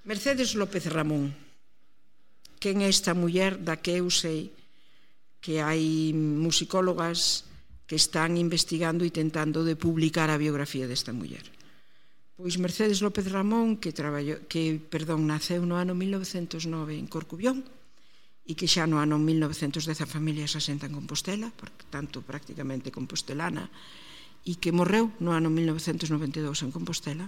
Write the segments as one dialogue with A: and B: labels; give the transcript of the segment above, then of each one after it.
A: Mercedes López Ramón. Quen é esta muller da que eu sei que hai musicólogas que están investigando e tentando de publicar a biografía desta muller? Pois Mercedes López Ramón, naceu no ano 1909 en Corcubión e que xa no ano 1910 a familia se asenta en Compostela, por tanto prácticamente compostelana, e que morreu no ano 1992 en Compostela.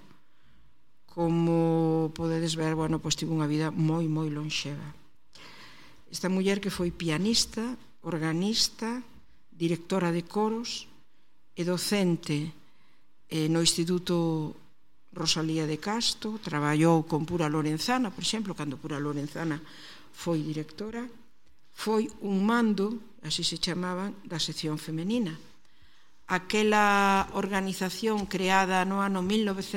A: Como podedes ver, pois tivo unha vida moi, moi lonxeva. Esta muller que foi pianista, organista, directora de coros e docente no Instituto Rosalía de Castro, traballou con Pura Lorenzana, por exemplo, cando Pura Lorenzana foi directora, foi un mando, así se chamaban, da sección femenina. Aquela organización creada no ano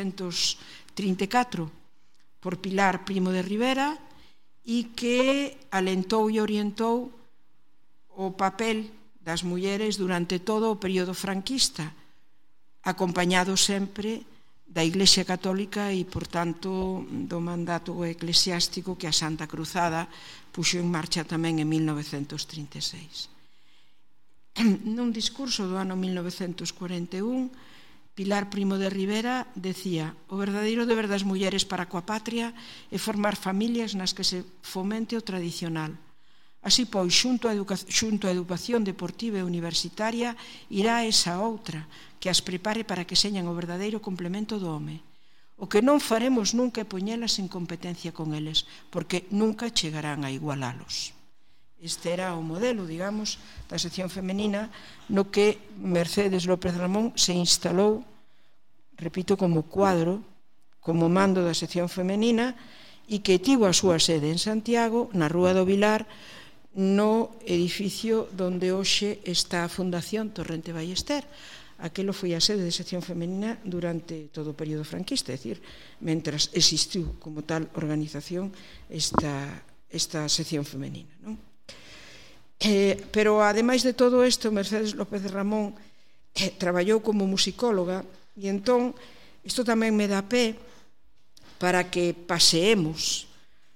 A: 1934 por Pilar Primo de Rivera e que alentou e orientou o papel das mulleres durante todo o período franquista, acompañado sempre da Iglesia Católica e, por tanto, do mandato eclesiástico que a Santa Cruzada puxo en marcha tamén en 1936. Nun discurso do ano 1941, Pilar Primo de Rivera decía: o verdadeiro deber das mulleres para coa patria é formar familias nas que se fomente o tradicional. Así pois, xunto á educación deportiva e universitaria, irá esa outra, que as prepare para que señan o verdadeiro complemento do home. O que non faremos nunca é poñelas en competencia con eles, porque nunca chegarán a igualalos. Este era o modelo, digamos, da sección femenina no que Mercedes López Ramón se instalou, repito, como cuadro, como mando da sección femenina e que tivo a súa sede en Santiago, na Rúa do Vilar, no edificio onde hoxe está a Fundación Torrente Ballester. Aquelo foi a sede de sección femenina durante todo o período franquista, é dicir, mentras existiu como tal organización esta sección femenina, non? Pero, ademais de todo isto, Mercedes López Ramón traballou como musicóloga e entón isto tamén me dá pé para que paseemos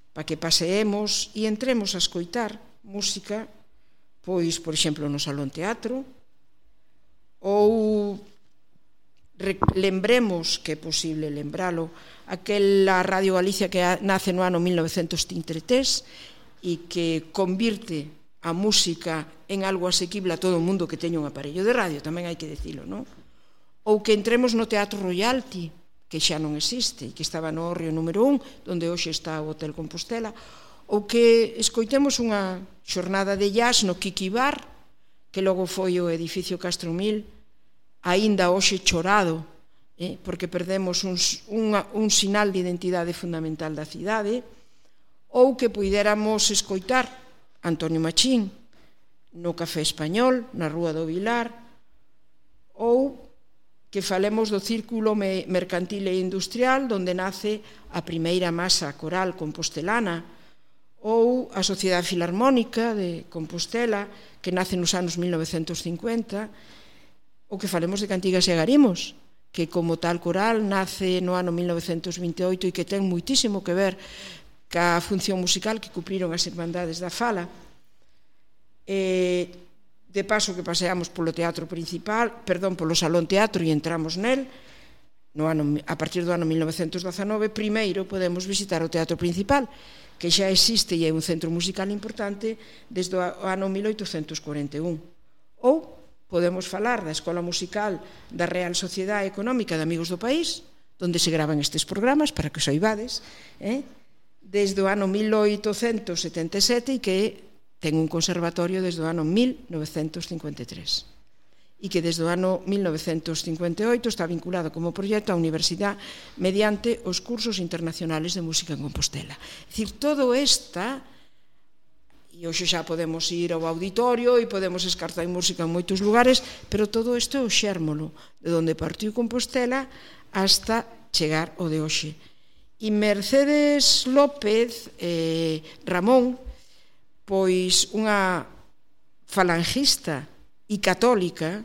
A: e entremos a escoitar música, pois, por exemplo, no Salón Teatro, ou lembremos, que é posible lembralo, aquela Radio Galicia que nace no ano 1933 e que convirte a música en algo asequible a todo o mundo que teña un aparello de radio, tamén hai que dicilo, non? Ou que entremos no Teatro Royalty, que xa non existe, e que estaba no Hórreo número 1, onde hoxe está o Hotel Compostela, ou que escoitemos unha xornada de jazz no Kiki Bar, que logo foi o edificio Castro Mil, aínda hoxe chorado, porque perdemos un sinal de identidade fundamental da cidade, ou que puidéramos escoitar Antonio Machín no Café Español, na Rúa do Vilar, ou que falemos do Círculo Mercantil e Industrial, onde nace a primeira masa coral compostelana, ou a Sociedade Filarmónica de Compostela, que nace nos anos 1950, ou que falemos de Cantigas e Agarimos, que como tal coral nace no ano 1928 e que ten moitísimo que ver ca función musical que cumpriron as Irmandades da Fala. De paso que paseamos polo teatro principal, polo Salón Teatro e entramos nel, a partir do ano 1919, primeiro podemos visitar o teatro principal, que xa existe e é un centro musical importante desde o ano 1841. Ou podemos falar da Escola Musical da Real Sociedade Económica de Amigos do País, onde se gravan estes programas, para que os oibades, desde o ano 1877 e que ten un conservatorio desde o ano 1953 e que desde o ano 1958 está vinculado como proxecto á Universidade mediante os cursos internacionales de música en Compostela. É dicir, todo esta, e hoxe xa podemos ir ao auditorio e podemos escartar música en moitos lugares, pero todo isto é o xérmolo de onde partiu Compostela hasta chegar ao de hoxe. E Mercedes López Ramón, pois unha falangista e católica,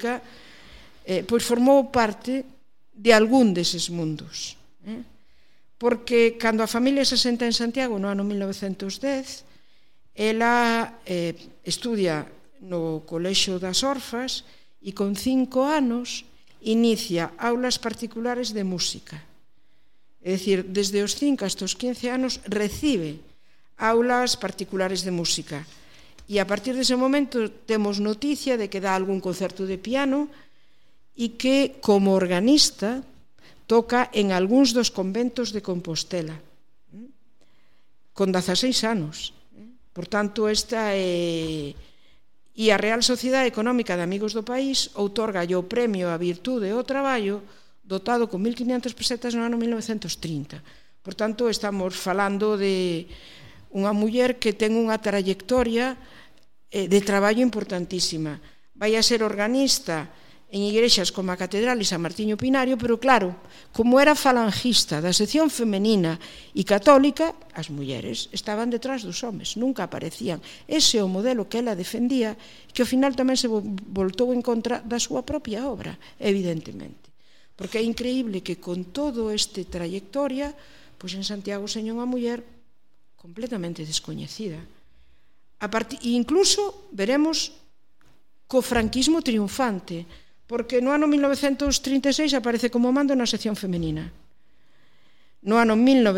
A: pois formou parte de algún deses mundos. porque cando a familia se senta en Santiago no ano 1910, ela estudia no Colexio das Orfas e con 5 anos inicia aulas particulares de música. É dicir, desde os 5 hasta os 15 anos recibe aulas particulares de música. E a partir dese momento temos noticia de que dá algún concerto de piano e que, como organista, toca en algúns dos conventos de Compostela, con 16 anos. Por tanto, esta é... E a Real Sociedade Económica de Amigos do País outorga o premio á virtude ao traballo dotado con 1.500 pesetas no ano 1930. Por tanto, estamos falando de unha muller que ten unha trayectoria de traballo importantísima. Vai a ser organista en igrexas como a Catedral e San Martiño Pinario, pero claro, como era falangista da sección femenina e católica, as mulleres estaban detrás dos homes, nunca aparecían. Ese é o modelo que ela defendía, que ao final tamén se voltou en contra da súa propia obra, evidentemente. Porque é increíble que con todo este trayectoria, pois en Santiago seña unha muller completamente descoñecida. Incluso veremos co franquismo triunfante, porque no ano 1936 aparece como mando na sección femenina. No ano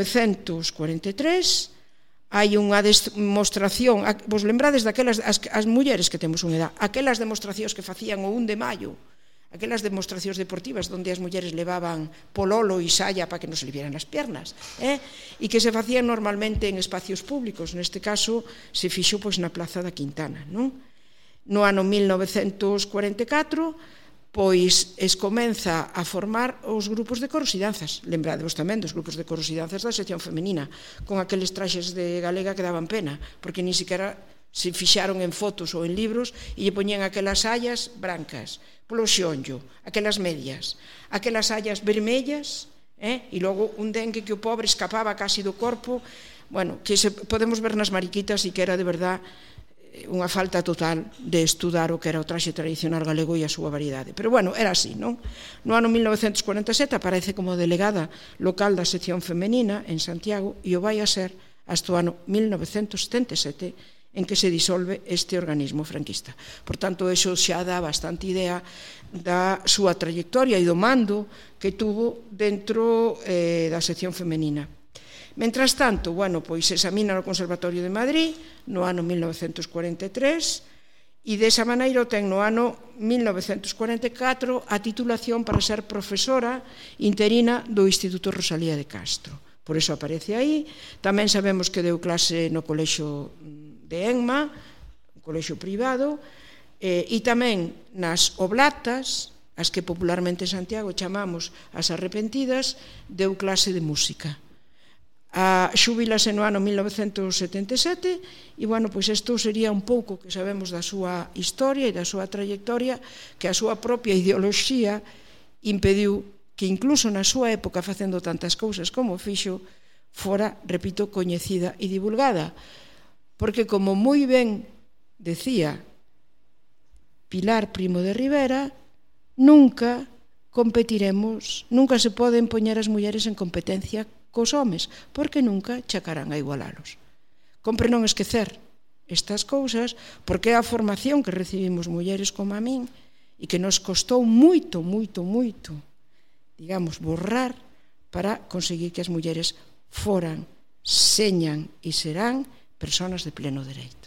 A: 1943 hai unha demostración, vos lembrades daquelas, as mulleres que temos unha edad, aquelas demostracións que facían o 1 de maio, aquelas demostracións deportivas onde as mulleres levaban pololo e saya para que non se le vieran as piernas, e que se facían normalmente en espacios públicos. Neste caso se fixo pois na Plaza da Quintana, non? No ano 1944 pois comeza a formar os grupos de coros e danzas. Lembradevos tamén dos grupos de coros e danzas da sección femenina, con aqueles traxes de galega que daban pena, porque ni siquiera se fixaron en fotos ou en libros e lle poñían aquelas sayas brancas, polo xonllo, aquelas medias, aquelas sayas vermellas, e logo un dengue que o pobre escapaba casi do corpo, bueno, que podemos ver nas mariquitas e que era de verdad unha falta total de estudar o que era o traxe tradicional galego e a súa variedade. Pero bueno, era así, non? No ano 1947 aparece como delegada local da sección femenina en Santiago e o vai a ser hasta o ano 1977 en que se disolve este organismo franquista. Por tanto, eso xa dá bastante idea da súa trayectoria e do mando que tuvo dentro da sección femenina. Mentras tanto, bueno, pois se examina no Conservatorio de Madrid no ano 1943 e desa maneira o ten no ano 1944 a titulación para ser profesora interina do Instituto Rosalía de Castro. Por eso aparece aí. Tamén sabemos que deu clase no Colexio de Enma, un colexio privado, e tamén nas Oblatas, as que popularmente en Santiago chamamos as Arrepentidas, deu clase de música. Xúbilase no ano 1977 e, bueno, pois isto sería un pouco que sabemos da súa historia e da súa trayectoria, que a súa propia ideoloxía impediu que incluso na súa época, facendo tantas cousas como fixo, fora, repito, coñecida e divulgada. Porque, como moi ben decía Pilar Primo de Rivera, nunca competiremos, nunca se poden poñer as mulleres en competencia cos homes, porque nunca chegarán a igualalos. Compre non esquecer estas cousas, porque é a formación que recibimos mulleres como a min e que nos costou moito, digamos, borrar para conseguir que as mulleres foran, señan e serán persoas de pleno dereito.